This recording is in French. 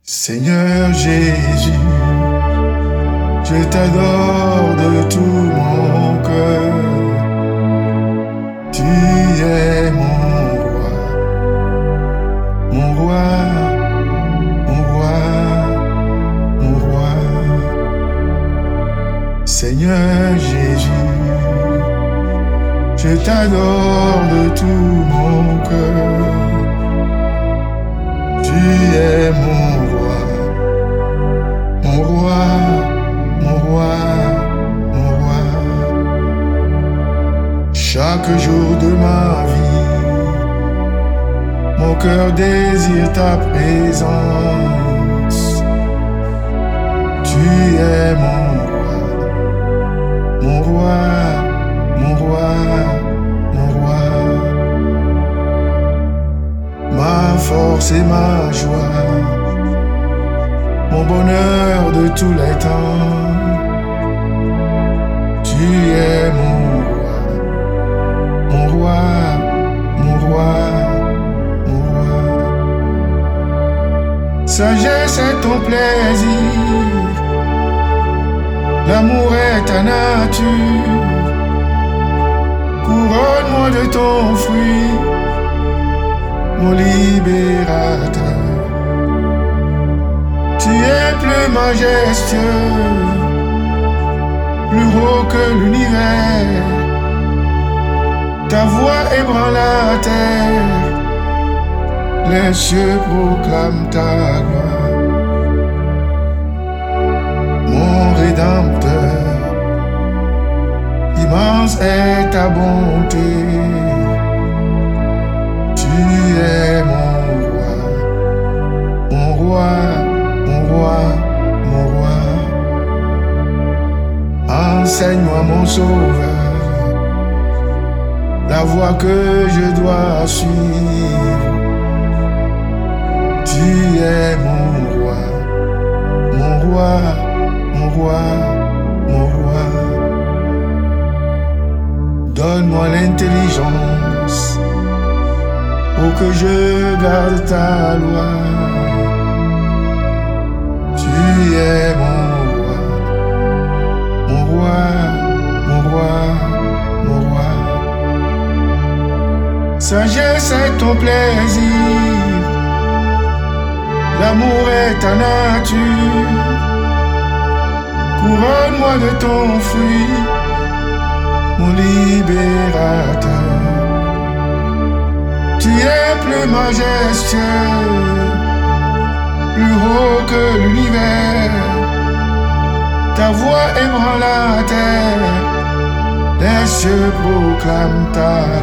Seigneur Jésus, je t'adore de tout mon cœur. Tu es mon roi, mon roi, mon roi, mon roi. Seigneur Jésus, je t'adore de tout mon cœur. Tu es mon roi, mon roi, mon roi, mon roi. Chaque jour de ma vie, mon cœur désire ta présence. Tu es mon roi, mon roi, mon roi, mon roi. Ma force et ma joie, mon bonheur de tous les temps. Tu es mon roi, mon roi, mon roi, mon roi. Sagesse est ton plaisir, l'amour est ta nature. Couronne-moi de ton fruit, mon libérateur. Tu es plus majestueux, plus haut que l'univers. Ta voix ébranle la terre, les cieux proclament ta gloire. Mon Rédempteur, immense est ta bonté. Tu es mon roi, mon roi, mon roi, mon roi. Enseigne-moi mon sauveur, la voie que je dois suivre. Tu es mon roi, mon roi, mon roi, mon roi. Donne-moi l'intelligence pour que je garde ta loi. Tu es mon roi, mon roi, mon roi, mon roi. Sagesse est ton plaisir, l'amour est ta nature. Couronne-moi de ton fruit, mon libérateur. Tu es plus majestueux, plus haut que l'univers. Ta voix ébranle la terre, les cieux proclament ta